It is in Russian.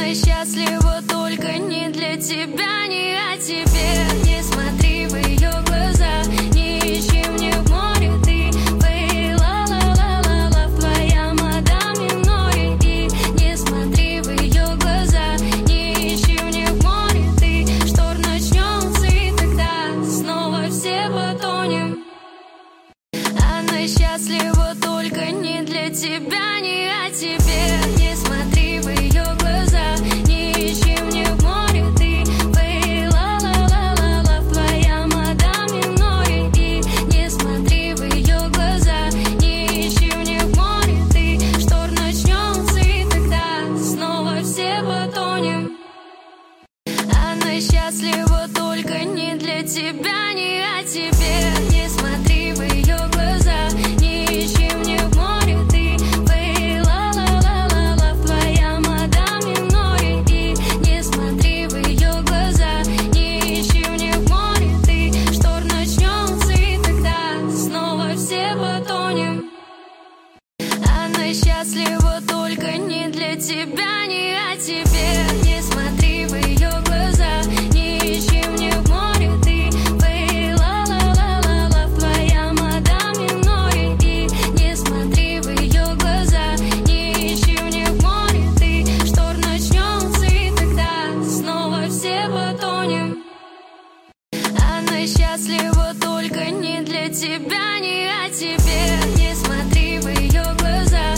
Она счастлива только не для тебя, не о тебе. Не смотри в ее глаза, не ищи мне в море ты. Эй, ла-ла-ла-ла-ла, твоя мадам Минори. И не смотри в ее глаза, не ищи мне в море ты. Шторм начнется, и тогда снова все потонем. Она счастлива только не для тебя, не о тебе. Не смотри в ее глаза, не ищи мне в море ты. Эй, ла-ла-ла-ла-ла, твоя мадам Минори. И не смотри в ее глаза, не ищи мне в море ты. Шторм начнется, и тогда снова все потонем. Она счастлива только не для тебя, не о тебе. Не смотри в ее глаза, не ищи мне в море ты. Эй, ла-ла-ла-ла-ла, твоя мадам Минори. И не смотри в ее глаза, не ищи мне в море ты. Шторм начнется, и тогда снова все потонем. Она счастлива только не для тебя, не о тебе. Не смотри в ее глаза, не ищи мне в море ты. Эй, ла-ла-ла-ла-ла, твоя мадам Минори. И не смотри в ее глаза, не ищи мне в море ты. Шторм начнется, и тогда снова все потонем. Она счастлива только не для тебя.